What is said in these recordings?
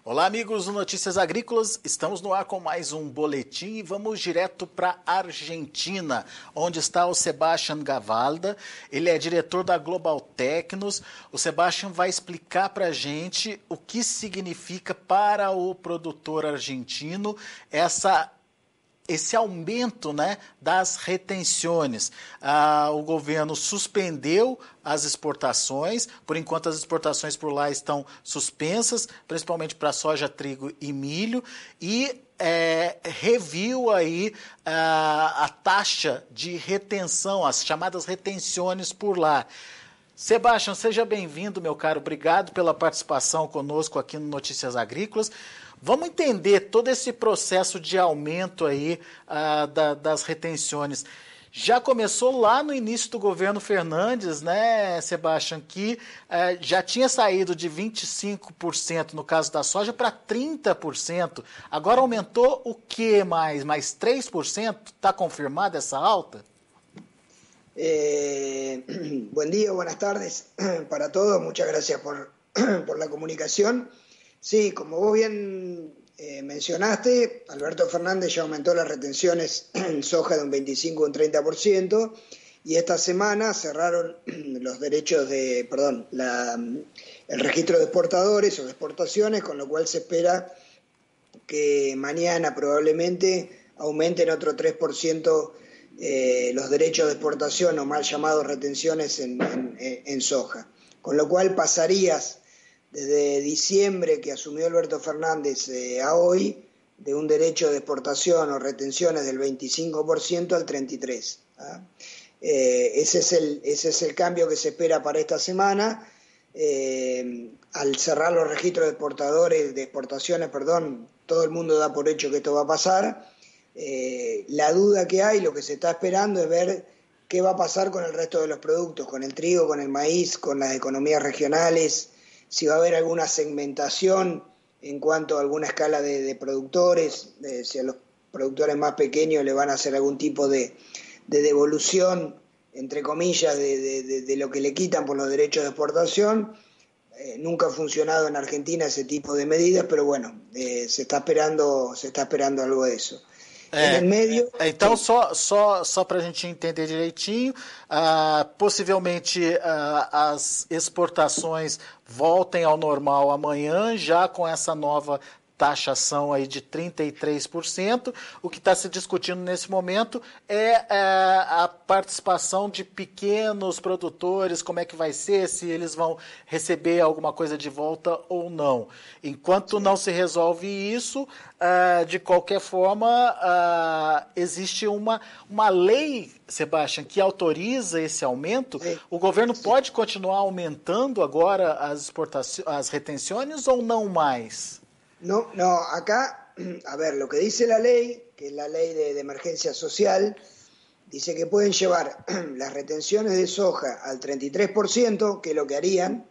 Olá, amigos do Notícias Agrícolas. Estamos no ar com mais um boletim e vamos direto para a Argentina, onde está o Sebastián Gavalda. Ele é diretor da Global Tecnos. O Sebastián vai explicar para a gente o que significa para o produtor argentino esse aumento, né, das retenções. O governo suspendeu as exportações, por enquanto as exportações por lá estão suspensas, principalmente para soja, trigo e milho, e reviu aí a taxa de retenção, as chamadas retenções por lá. Sebastián, seja bem-vindo, meu caro. Obrigado pela participação conosco aqui no Notícias Agrícolas. Vamos entender todo esse processo de aumento aí das retenções. Já começou lá no início do governo Fernandes, né, Sebastián, que já tinha saído de 25% no caso da soja para 30%. Agora aumentou o que mais? Mais 3%? Está confirmada essa alta? Buen día, buenas tardes para todos. Muchas gracias por la comunicación. Sí, como vos bien mencionaste, Alberto Fernández ya aumentó las retenciones en soja de un 25 a un 30% y esta semana cerraron los derechos el registro de exportadores o de exportaciones, con lo cual se espera que mañana probablemente aumenten otro 3% los derechos de exportación o mal llamados retenciones en soja. Con lo cual pasarías desde diciembre que asumió Alberto Fernández a hoy, de un derecho de exportación o retenciones del 25% al 33%. Ese es el cambio que se espera para esta semana. Al cerrar los registros de exportaciones, todo el mundo da por hecho que esto va a pasar. La duda que hay, lo que se está esperando es ver qué va a pasar con el resto de los productos, con el trigo, con el maíz, con las economías regionales, si va a haber alguna segmentación en cuanto a alguna escala de productores, si a los productores más pequeños le van a hacer algún tipo de devolución, entre comillas, de lo que le quitan por los derechos de exportación. Nunca ha funcionado en Argentina ese tipo de medidas, pero bueno, se está esperando algo de eso. Então, só para a gente entender direitinho, possivelmente as exportações voltem ao normal amanhã, já com essa nova taxação aí de 33%. O que está se discutindo nesse momento é a participação de pequenos produtores, como é que vai ser, se eles vão receber alguma coisa de volta ou não. Enquanto não se resolve isso, de qualquer forma, existe uma lei, Sebastián, que autoriza esse aumento. Sí. O governo pode continuar aumentando agora as retenções ou não mais? No, acá, a ver, lo que dice la ley, que es la ley de emergencia social, dice que pueden llevar las retenciones de soja al 33%, que es lo que harían,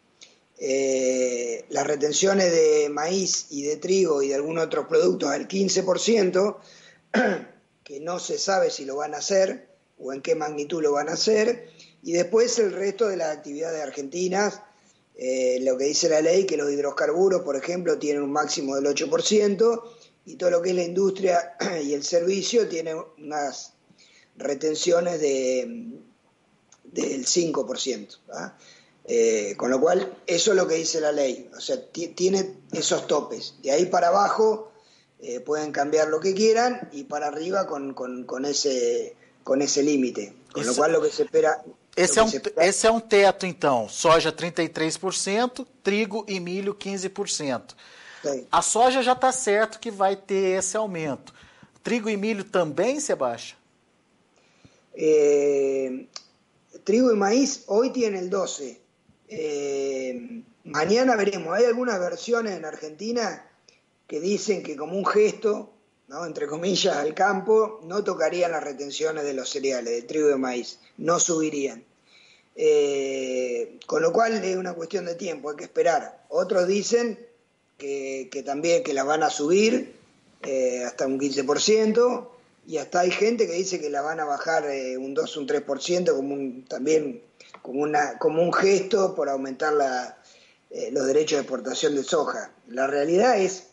las retenciones de maíz y de trigo y de algunos otros productos al 15%, que no se sabe si lo van a hacer o en qué magnitud lo van a hacer, y después el resto de las actividades argentinas. Lo que dice la ley, que los hidrocarburos, por ejemplo, tienen un máximo del 8%, y todo lo que es la industria y el servicio tiene unas retenciones del 5%. Con lo cual, eso es lo que dice la ley. O sea, tiene esos topes. De ahí para abajo pueden cambiar lo que quieran, y para arriba con ese límite. Con lo cual, lo que se espera... Esse é um teto, então. Soja 33%, trigo e milho 15%. Sim. A soja já está certo que vai ter esse aumento. Trigo e milho também, Sebastián? Trigo y maíz hoy tiene el 12%. Mañana veremos. Hay algunas versiones en Argentina que dicen que como un gesto, ¿no?, entre comillas, al campo, no tocarían las retenciones de los cereales, de trigo y de maíz, no subirían. Con lo cual es una cuestión de tiempo, hay que esperar. Otros dicen que también que la van a subir hasta un 15%, y hasta hay gente que dice que la van a bajar un 2, un 3%, también como un gesto por aumentar los derechos de exportación de soja. La realidad es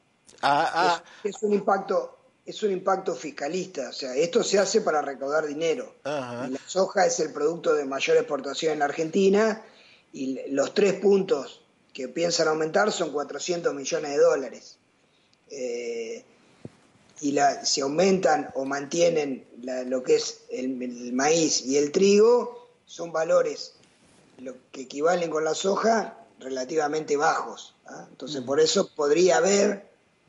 un impacto fiscalista, o sea, esto se hace para recaudar dinero. Aham. Y la soja es el producto de mayor exportación en la Argentina y los 3 puntos que piensan aumentar son 400 millones de dólares. Y si aumentan o mantienen lo que es el maíz y el trigo, son valores lo que equivalen con la soja relativamente bajos. Entonces, por eso podría haber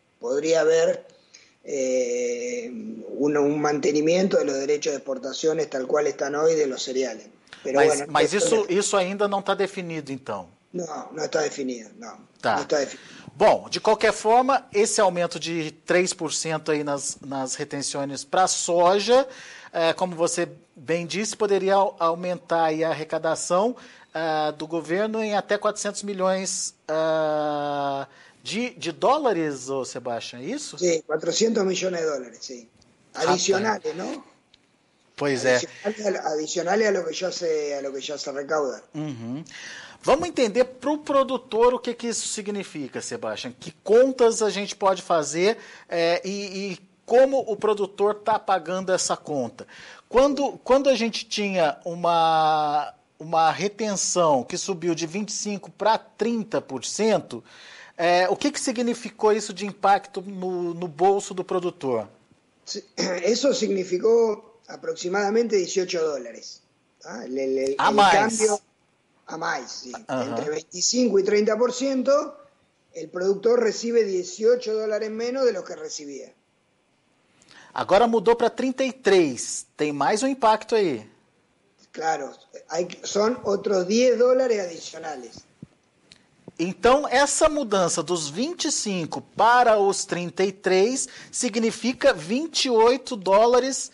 un mantenimiento de los derechos de exportaciones tal cual están hoy de los cereales. Pero bueno, Mas isso ainda não está definido, então? no está definido, no Tá. está definido. Bom, de qualquer forma, esse aumento de 3% aí nas retenções para a soja, como você bem disse, poderia aumentar aí a arrecadação do governo em até 400 milhões de dólares, ô Sebastião, é isso? Sí, 400 millones de dólares, sí. Adicionales, ¿no? Pois é. Adicionales a lo que ya se recauda. Uhum. Vamos entender para o produtor o que isso significa, Sebastião. Que contas a gente pode fazer e como o produtor está pagando essa conta. Quando a gente tinha uma retenção que subiu de 25% para 30%, o que significou isso de impacto no bolso do produtor? Eso significó aproximadamente 18 dólares. El mais. Cambio a más, sí. Entre 25 y 30%, el productor recibe 18 dólares menos de lo que recibía. Agora mudou para 33. Tem mais um impacto aí. Claro, son otros 10 dólares adicionales. Então, essa mudança dos 25 para os 33 significa 28 dólares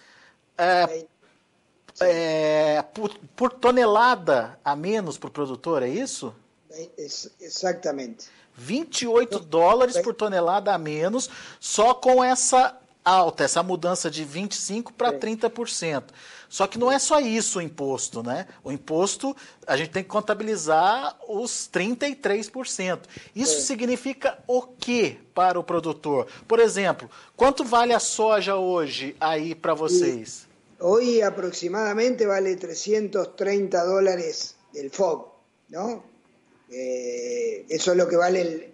por tonelada a menos para o produtor, é isso? Exatamente. 28 dólares por tonelada a menos, só com essa mudança de 25% para 30%. Só que não é só isso o imposto, né? O imposto, a gente tem que contabilizar os 33%. Isso significa o que para o produtor? Por exemplo, quanto vale a soja hoje aí para vocês? Hoy aproximadamente vale 330 dólares el FOB, ¿no? Eso es lo que vale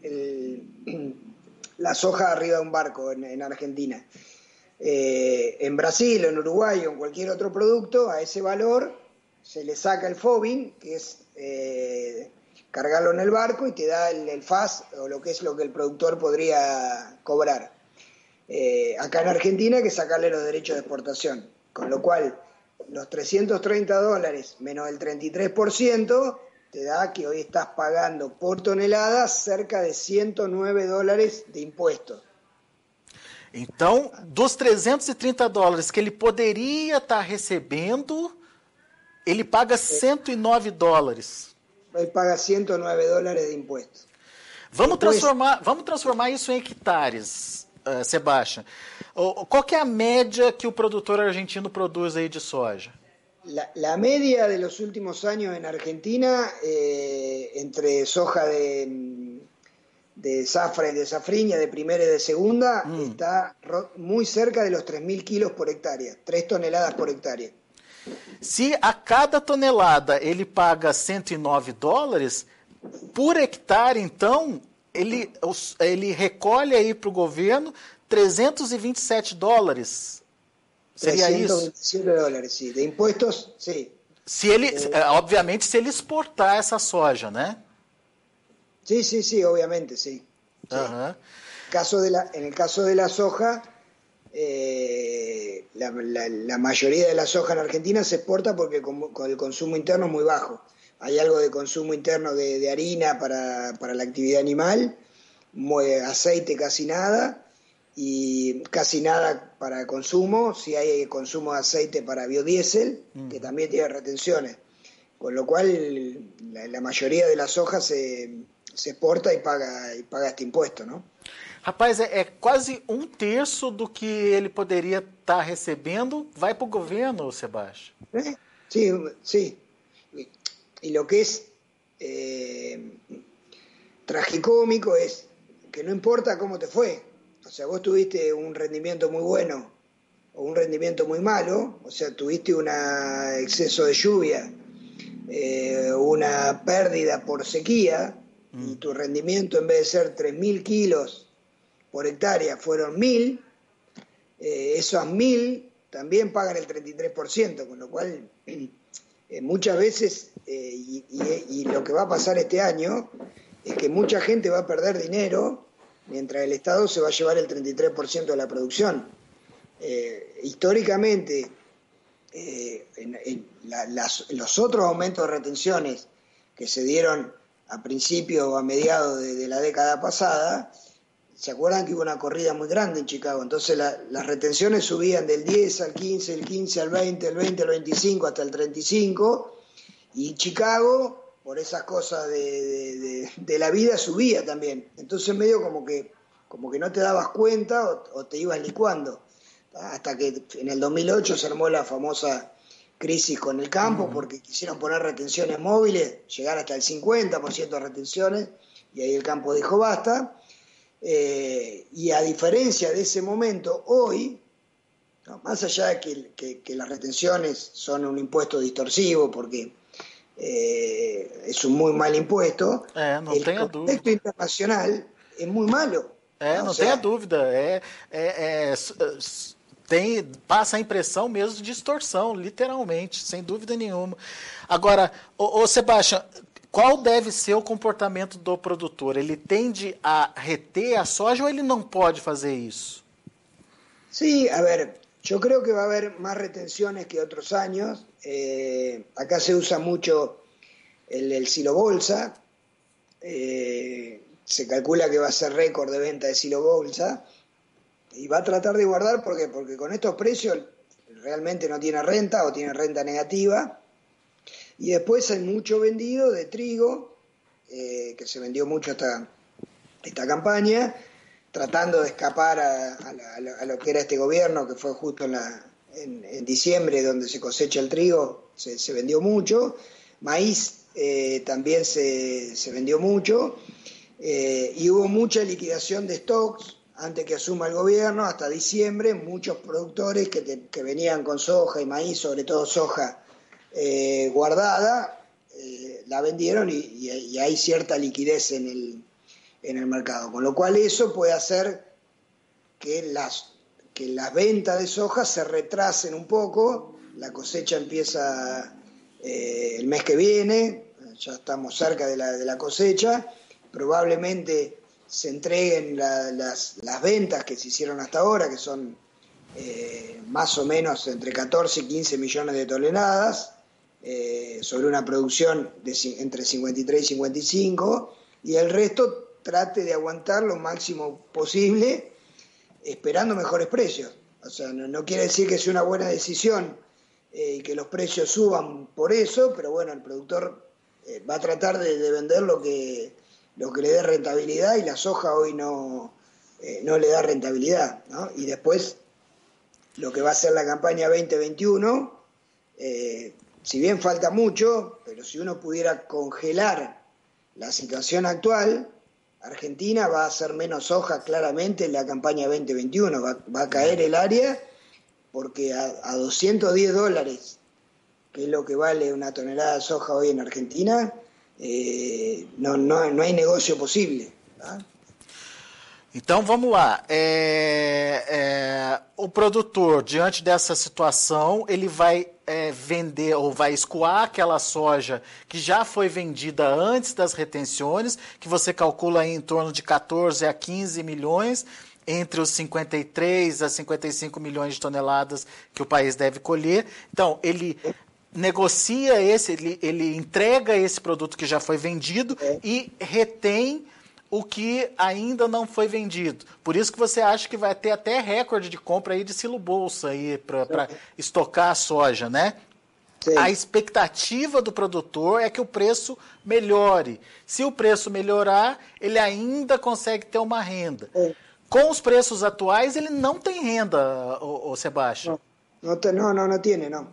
la soja arriba de un barco en Argentina. En Brasil, en Uruguay o en cualquier otro producto, a ese valor se le saca el FOBIN, que es cargarlo en el barco y te da el FAS, o lo que el productor podría cobrar. Acá en Argentina hay que sacarle los derechos de exportación, con lo cual los 330 dólares menos el 33% te da que hoy estás pagando por tonelada cerca de 109 dólares de impuestos. Então, dos 330 dólares que ele poderia estar recebendo, ele paga 109 dólares. Ele paga 109 dólares de impuestos. Vamos transformar isso em hectares, Sebastião. Qual que é a média que o produtor argentino produz aí de soja? La media de los últimos años en Argentina, entre soja de zafra y de safriña, de primera y de segunda, está muy cerca de los 3.000 kilos por hectárea, 3 toneladas por hectárea. Se a cada tonelada ele paga 109 dólares, por hectare, então, ele recolhe aí para o governo 327 dólares. Seria 327 dólares, sí. De impuestos, sí. Obviamente, se ele exportar essa soja, né? Sí, obviamente, sí. Uh-huh. En el caso de la soja, la mayoría de la soja en Argentina se exporta porque con el consumo interno es muy bajo. Hay algo de consumo interno de harina para la actividad animal, aceite casi nada, y casi nada para consumo. Si hay consumo de aceite para biodiesel, que también tiene retenciones. Con lo cual, la mayoría de la soja se exporta y paga este impuesto, ¿no? Rapaz, é quase 1/3 do que ele poderia estar recebendo vai para o governo, Sebastião. Sí. Y lo que es tragicómico es que no importa cómo te fue, o sea, vos tuviste un rendimiento muy bueno o un rendimiento muy malo, o sea, tuviste un exceso de lluvia, una pérdida por sequía, y tu rendimiento en vez de ser 3.000 kilos por hectárea fueron 1.000, esos 1.000 también pagan el 33%, con lo cual muchas veces, y lo que va a pasar este año, es que mucha gente va a perder dinero mientras el Estado se va a llevar el 33% de la producción. Históricamente, los otros aumentos de retenciones que se dieron a principios o a mediados de la década pasada, ¿se acuerdan que hubo una corrida muy grande en Chicago? Entonces las retenciones subían del 10 al 15, el 15 al 20, el 20 al 25 hasta el 35, y Chicago, por esas cosas de la vida, subía también. Entonces medio como que no te dabas cuenta o te ibas licuando. Hasta que en el 2008 se armó la famosa crisis con el campo, porque quisieron poner retenciones móviles, llegar hasta el 50% de retenciones, y ahí el campo dijo basta. Y a diferencia de ese momento, hoy, ¿no?, más allá de que las retenciones son un impuesto distorsivo, porque es un muy mal impuesto, el contexto internacional es muy malo. Não tenha dúvida. Passa a impressão mesmo de distorção, literalmente, sem dúvida nenhuma. Agora, Sebastião, qual deve ser o comportamento do produtor? Ele tende a reter a soja ou ele não pode fazer isso? Sí, a ver, yo creo que va a haber más retenciones que otros años. Acá se usa mucho el silo bolsa. Se calcula que va a ser récord de venta de silo bolsa. Y va a tratar de guardar, porque con estos precios realmente no tiene renta o tiene renta negativa. Y después hay mucho vendido de trigo, que se vendió mucho esta campaña, tratando de escapar a lo que era este gobierno, que fue justo en diciembre, donde se cosecha el trigo, se vendió mucho. Maíz también se vendió mucho, y hubo mucha liquidación de stocks antes que asuma el gobierno. Hasta diciembre muchos productores que venían con soja y maíz, sobre todo soja guardada, la vendieron, y hay cierta liquidez en el mercado, con lo cual eso puede hacer que las ventas de soja se retrasen un poco. La cosecha empieza el mes que viene, ya estamos cerca de la cosecha, probablemente se entreguen las ventas que se hicieron hasta ahora, que son más o menos entre 14 y 15 millones de toneladas, sobre una producción de entre 53 y 55, y el resto trate de aguantar lo máximo posible, esperando mejores precios. O sea, no quiere decir que sea una buena decisión y que los precios suban por eso, pero bueno, el productor va a tratar de vender lo que le dé rentabilidad, y la soja hoy no le da rentabilidad, ¿no? Y después, lo que va a ser la campaña 2021, si bien falta mucho, pero si uno pudiera congelar la situación actual, Argentina va a hacer menos soja claramente en la campaña 2021, va a caer el área, porque a $210, que es lo que vale una tonelada de soja hoy en Argentina, no hay negocio possível. Tá? Então vamos lá. O produtor, diante dessa situação, ele vai vender ou vai escoar aquela soja que já foi vendida antes das retenções, que você calcula aí em torno de 14 a 15 milhões, entre os 53 a 55 milhões de toneladas que o país deve colher. Então, ele negocia ele entrega esse produto que já foi vendido e retém o que ainda não foi vendido. Por isso que você acha que vai ter até recorde de compra aí de silo bolsa aí para estocar a soja, né? Sim. A expectativa do produtor é que o preço melhore. Se o preço melhorar, ele ainda consegue ter uma renda. Com os preços atuais, ele não tem renda, o Sebastião. No tiene, no.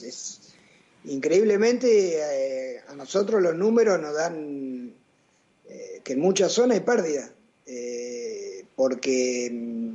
Increíblemente, a nosotros los números nos dan que en muchas zonas hay pérdida, porque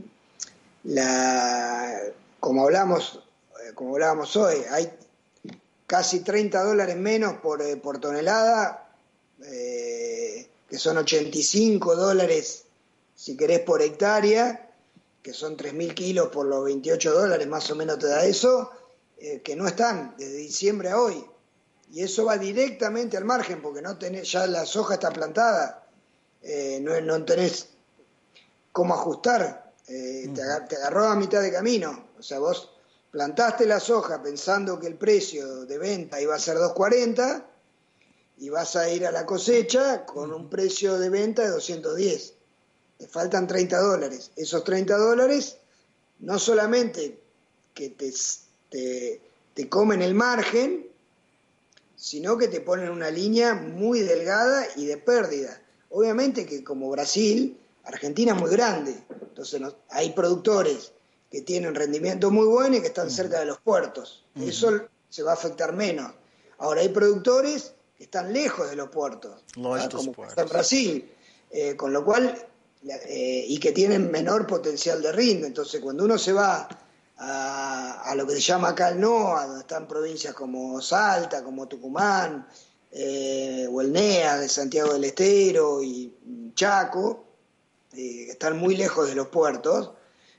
como hablábamos hoy, hay casi $30 menos por tonelada, que son $85 si querés por hectárea, que son 3.000 kilos por los $28, más o menos te da eso, que no están desde diciembre a hoy. Y eso va directamente al margen, porque no tenés, ya la soja está plantada, no tenés cómo ajustar, te agarró a mitad de camino. O sea, vos plantaste la soja pensando que el precio de venta iba a ser 2.40 y vas a ir a la cosecha con un precio de venta de 210. Te faltan $30. Esos $30 no solamente que te comen el margen, sino que te ponen una línea muy delgada y de pérdida. Obviamente que como Brasil, Argentina es muy grande, entonces hay productores que tienen rendimiento muy bueno y que están cerca de los puertos. Eso se va a afectar menos. Ahora hay productores que están lejos de los puertos, como está en Brasil, con lo cual, y que tienen menor potencial de rinde. Entonces cuando uno se va a lo que se llama acá el NOA, donde están provincias como Salta, como Tucumán, o el NEA de Santiago del Estero y Chaco, que están muy lejos de los puertos,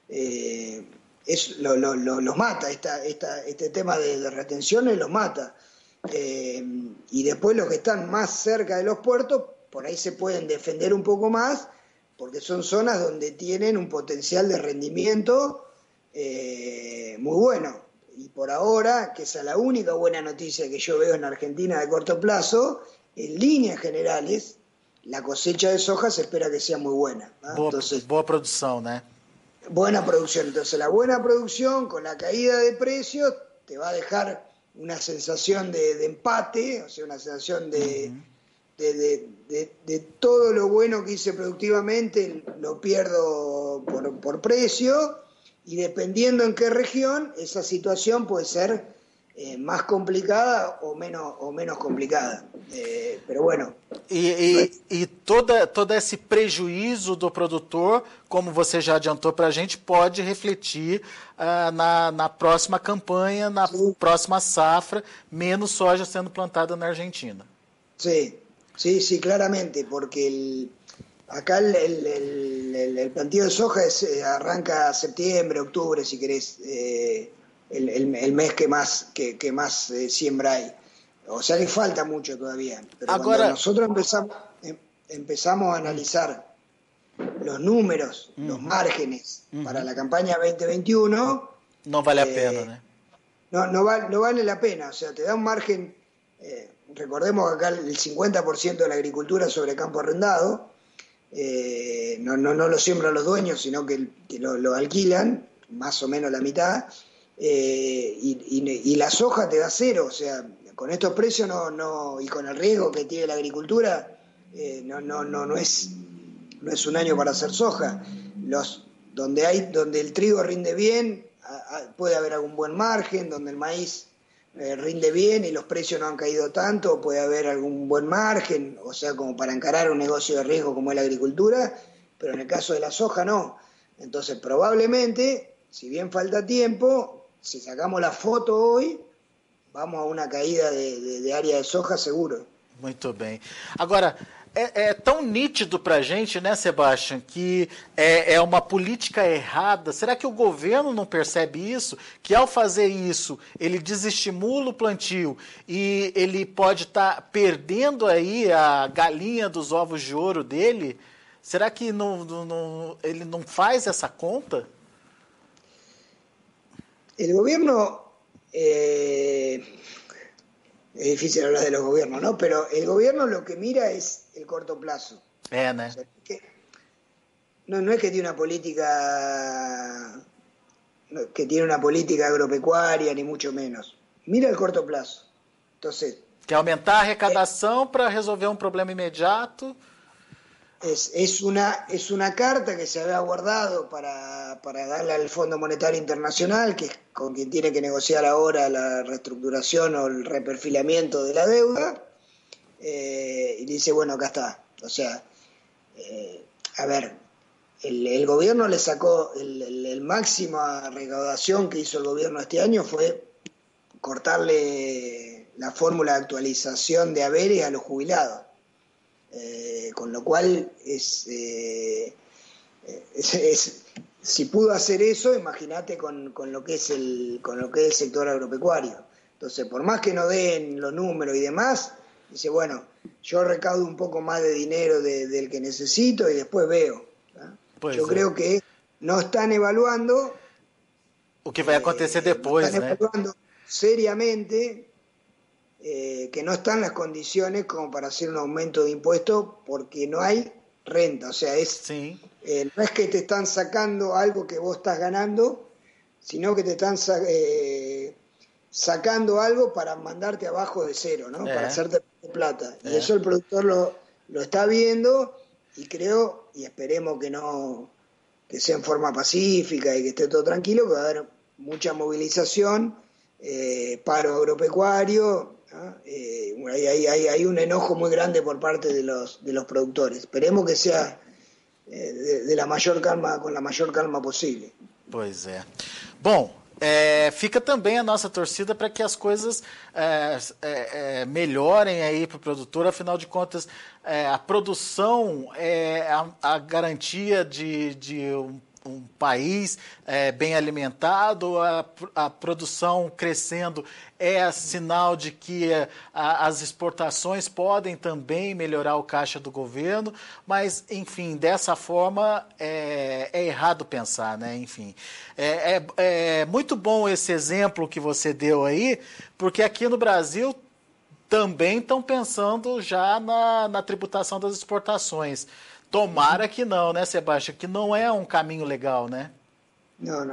los mata, este tema de retenciones los mata. Y después los que están más cerca de los puertos, por ahí se pueden defender un poco más, porque son zonas donde tienen un potencial de rendimiento muy bueno. Y por ahora, que esa es la única buena noticia que yo veo en Argentina de corto plazo, en líneas generales, la cosecha de soja se espera que sea muy buena, ¿no? Entonces, boa producción, ¿no? Buena producción. Entonces, la buena producción con la caída de precios te va a dejar una sensación de empate, o sea, una sensación de todo lo bueno que hice productivamente lo pierdo por precio, y dependiendo en qué región, esa situación puede ser más complicada o menos complicada. Pero bueno. E todo esse prejuízo do produtor, como você já adiantou para a gente, pode refletir na próxima campanha, na próxima safra, menos soja sendo plantada na Argentina. Sí, claramente, porque acá el planteo de soja arranca septiembre, octubre, si querés, el mes que más siembra hay. O sea que falta mucho todavía. Pero ahora, cuando nosotros empezamos a analizar los números, los márgenes para la campaña 2021... No vale la pena, ¿no? No vale la pena. O sea, te da un margen... recordemos que acá el 50% de la agricultura es sobre campo arrendado. No lo siembran los dueños, sino que lo alquilan, más o menos la mitad. Y la soja te da cero. O sea, con estos precios y con el riesgo que tiene la agricultura, no es un año para hacer soja. Donde el trigo rinde bien, puede haber algún buen margen. Donde el maíz rinde bien y los precios no han caído tanto, puede haber algún buen margen, o sea, como para encarar un negocio de riesgo como es la agricultura, pero en el caso de la soja no. Entonces probablemente, si bien falta tiempo, si sacamos la foto hoy, vamos a una caída de área de soja seguro. Muito bem. Agora, é tão nítido para a gente, né, Sebastião, que é uma política errada. Será que o governo não percebe isso? Que ao fazer isso, ele desestimula o plantio e ele pode estar perdendo aí a galinha dos ovos de ouro dele? Será que ele não faz essa conta? El gobierno... es difícil hablar de los gobiernos, ¿no? Pero el gobierno lo que mira es el corto plazo. ¿no? O sea, no es que tiene una política agropecuaria, ni mucho menos. Mira el corto plazo. Entonces, quer aumentar a arrecadação para resolver un problema inmediato. Es una carta que se había guardado para darle al Fondo Monetario Internacional, que es con quien tiene que negociar ahora la reestructuración o el reperfilamiento de la deuda, y dice, bueno, acá está. O sea, a ver, el gobierno le sacó el máxima recaudación que hizo el gobierno este año fue cortarle la fórmula de actualización de haberes a los jubilados. Con lo cual si pudo hacer eso, imagínate con lo que es el sector agropecuario. Entonces, por más que no den los números y demás, dice, bueno, yo recaudo un poco más de dinero del que necesito y después veo. Yo creo que no están evaluando o que vai acontecer depois, están evaluando seriamente que no están las condiciones como para hacer un aumento de impuestos porque no hay renta, o sea, no es que te están sacando algo que vos estás ganando, sino que te están sacando algo para mandarte abajo de cero, ¿no? Para hacerte plata. Y eso el productor lo está viendo y creo, y esperemos que sea en forma pacífica y que esté todo tranquilo, que va a haber mucha movilización, paro agropecuario, ¿no? Hay un enojo muy grande por parte de los productores. Esperemos que sea de la mayor calma, com a maior calma possível. Pois é. Bom, fica também a nossa torcida para que as coisas melhorem aí para o produtor. Afinal de contas, a produção é a garantia de um país bem alimentado, a produção crescendo é sinal de que as exportações podem também melhorar o caixa do governo, mas, enfim, dessa forma é errado pensar, né? Enfim, é muito bom esse exemplo que você deu aí, porque aqui no Brasil também estão pensando já na tributação das exportações. Tomara que não, né, Sebastião? Que não é um caminho legal, né? No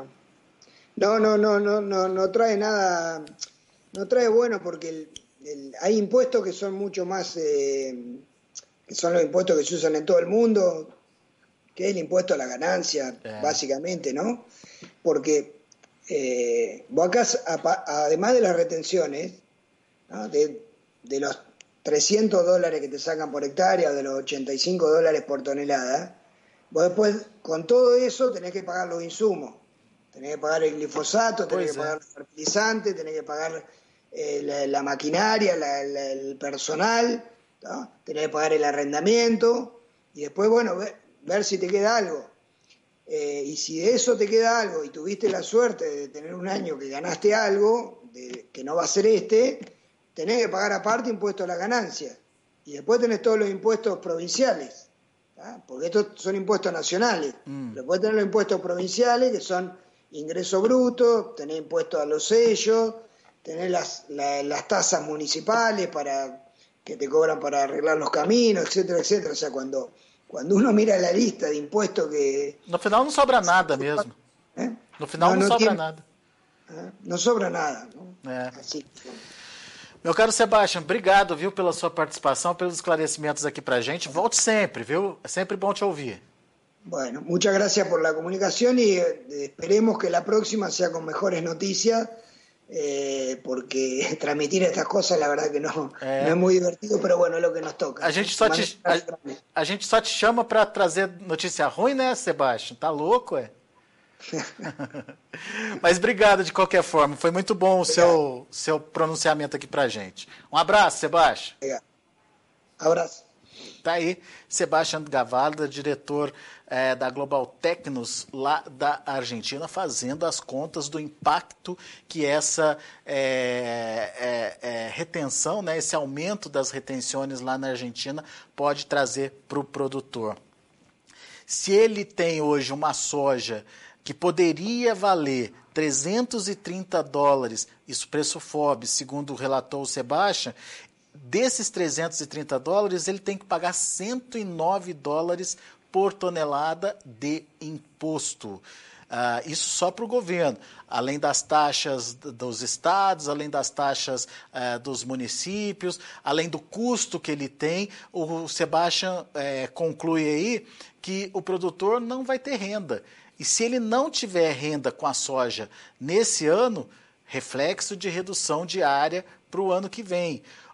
trae nada, no trae bueno porque hay impuestos que son mucho más, que son los impuestos que se usan en todo el mundo, que es el impuesto a la ganancia, básicamente, ¿no? Porque vos acá, además de las retenciones, ¿no? de los $300 que te sacan por hectárea o de los $85 por tonelada, vos después con todo eso tenés que pagar los insumos, tenés que pagar el glifosato, tenés que pagar el fertilizante, tenés que pagar la maquinaria, el personal, ¿no? Tenés que pagar el arrendamiento y después, bueno, ver si te queda algo. Y si de eso te queda algo y tuviste la suerte de tener un año que ganaste algo, que no va a ser tenés que pagar aparte impuestos a la ganancia. Y después tenés todos los impuestos provinciales, ¿tá? Porque estos son impuestos nacionales. Después tenés los impuestos provinciales, que son ingreso bruto, tenés impuestos a los sellos, tenés las tasas municipales que te cobran para arreglar los caminos, etcétera, etcétera. O sea, cuando uno mira la lista de impuestos que... No final não sobra nada mesmo. No final não sobra nada. Não sobra nada. Não? Assim, meu caro Sebastião, obrigado, viu, pela sua participação, pelos esclarecimentos aqui pra gente. Volte sempre, viu? É sempre bom te ouvir. Bueno, muchas gracias por la comunicación y esperemos que la próxima sea con mejores noticias, porque transmitir estas cosas la verdad que no es muy divertido, pero bueno, es lo que nos toca. A gente só te chama para trazer notícia ruim, né, Sebastião? Tá louco, Mas obrigado de qualquer forma, foi muito bom o seu pronunciamento aqui pra gente. Um abraço, Sebastião. Obrigado. Abraço. Tá aí, Sebastião Gavalda, diretor da Global Tecnos lá da Argentina, fazendo as contas do impacto que essa retenção, né, esse aumento das retenções lá na Argentina pode trazer para o produtor. Se ele tem hoje uma soja que poderia valer $330, isso preço FOB, segundo relatou o Sebastião, desses $330, ele tem que pagar $109 por tonelada de imposto. Isso só para o governo, além das taxas dos estados, além das taxas dos municípios, além do custo que ele tem. O Sebastião conclui aí que o produtor não vai ter renda. E se ele não tiver renda com a soja nesse ano, reflexo de redução de área para o ano que vem.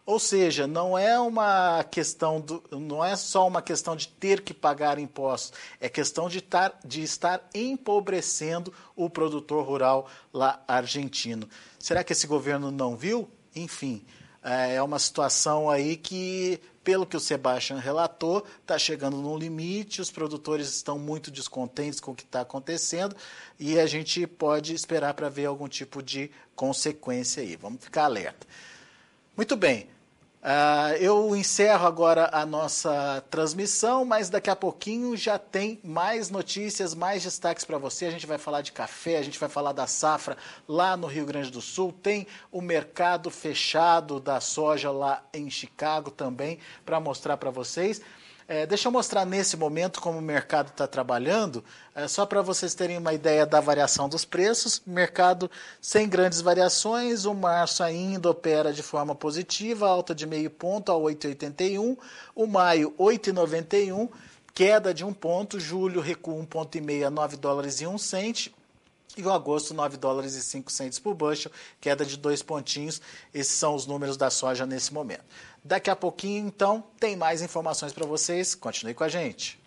Ou seja, não é não é só uma questão de ter que pagar impostos, é questão de estar empobrecendo o produtor rural lá argentino. Será que esse governo não viu? Enfim, é uma situação aí que, pelo que o Sebastião relatou, está chegando no limite, os produtores estão muito descontentes com o que está acontecendo e a gente pode esperar para ver algum tipo de consequência aí. Vamos ficar alerta. Muito bem, eu encerro agora a nossa transmissão, mas daqui a pouquinho já tem mais notícias, mais destaques para você. A gente vai falar de café, a gente vai falar da safra lá no Rio Grande do Sul, tem o mercado fechado da soja lá em Chicago também para mostrar para vocês. Deixa eu mostrar nesse momento como o mercado está trabalhando, só para vocês terem uma ideia da variação dos preços. Mercado sem grandes variações, o março ainda opera de forma positiva, alta de meio ponto a 8,81, o maio 8,91, queda de 1 ponto, julho recua 1,5 ponto a 9 dólares e 1 cento, e o agosto 9 dólares e 5 centos por bushel, queda de 2 pontinhos. Esses são os números da soja nesse momento. Daqui a pouquinho, então, tem mais informações para vocês. Continue com a gente.